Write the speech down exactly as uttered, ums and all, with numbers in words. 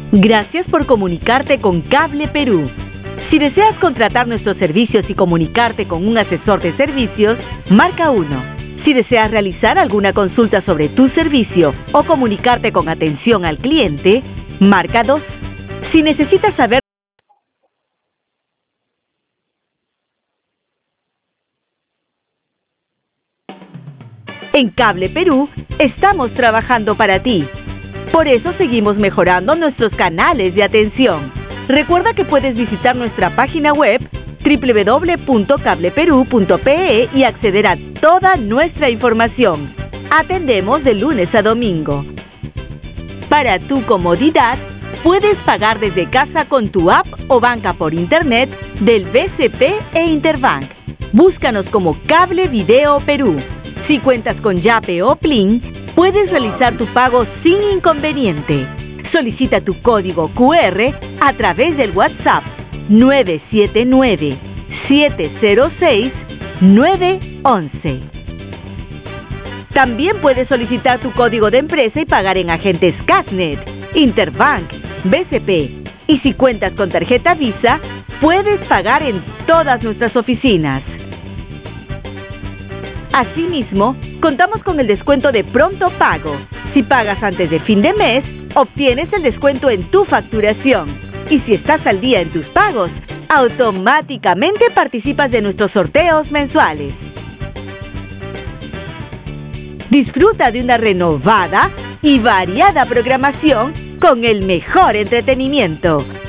Gracias por comunicarte con Cable Perú. Si deseas contratar nuestros servicios y comunicarte con un asesor de servicios, marca uno. Si deseas realizar alguna consulta sobre tu servicio o comunicarte con atención al cliente, marca dos. Si necesitas saber En Cable Perú, estamos trabajando para ti. Por eso seguimos mejorando nuestros canales de atención. Recuerda que puedes visitar nuestra página web doble u doble u doble u punto cable perú punto pe e y acceder a toda nuestra información. Atendemos de lunes a domingo. Para tu comodidad, puedes pagar desde casa con tu app o banca por internet del B C P e Interbank. Búscanos como Cable Video Perú. Si cuentas con Yape o Plin, puedes realizar tu pago sin inconveniente. Solicita tu código cu erre a través del WhatsApp nueve siete nueve, siete cero seis, nueve uno. También puedes solicitar tu código de empresa y pagar en agentes Casnet, Interbank, B C P. Y si cuentas con tarjeta Visa, puedes pagar en todas nuestras oficinas. Asimismo, contamos con el descuento de pronto pago. Si pagas antes de fin de mes, obtienes el descuento en tu facturación. Y si estás al día en tus pagos, automáticamente participas de nuestros sorteos mensuales. Disfruta de una renovada y variada programación con el mejor entretenimiento.